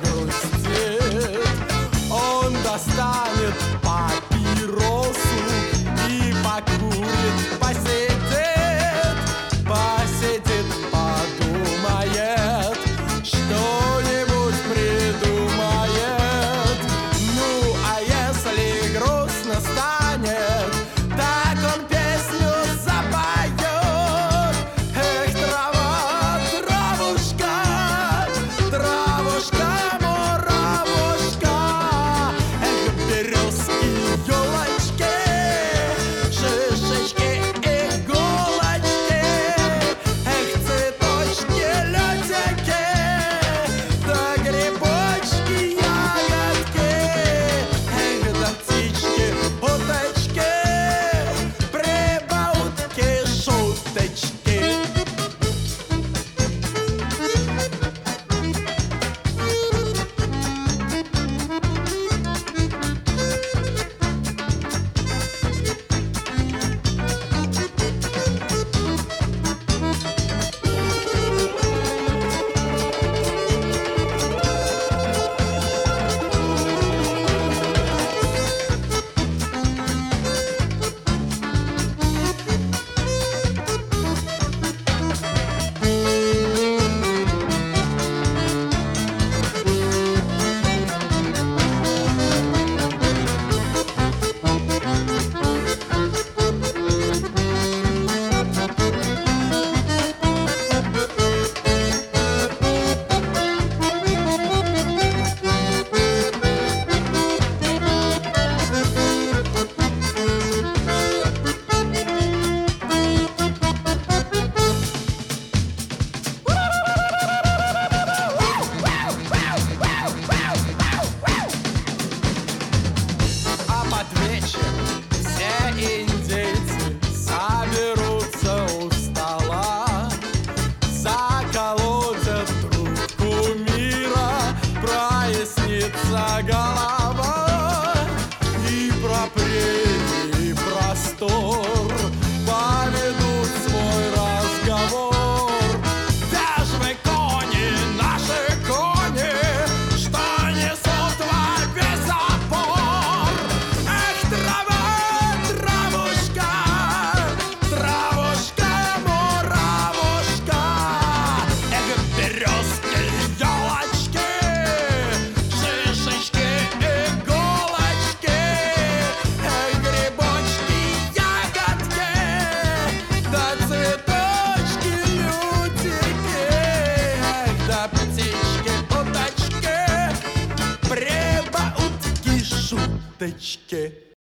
загрустит, он достанет папиросу и покурит, посидит, подумает, что-нибудь придумает. Ну, а если грустно станет, так он песню запоет. Эх, трава, травушка, травушка, муравушка, эх, березки, елочки, шишечки, иголочки, эх, цветочки, лютики, да грибочки, ягодки, эх, да птички, уточки, прибаутки, шуточки. А под вечер все индейцы соберутся у стола, заколотят трубку мира, прояснится голова, и про прерии простор поведут свой разговор. Где ж вы, кони, наши кони, что несут во весь опор? Эх, трава, травушка, травушка, муравушка, эх, березки, елочки, шишечки, иголочки, эх, грибочки, ягодки, да цветочки, лютики, эх, да птички, уточки, прибаутки, шуточки.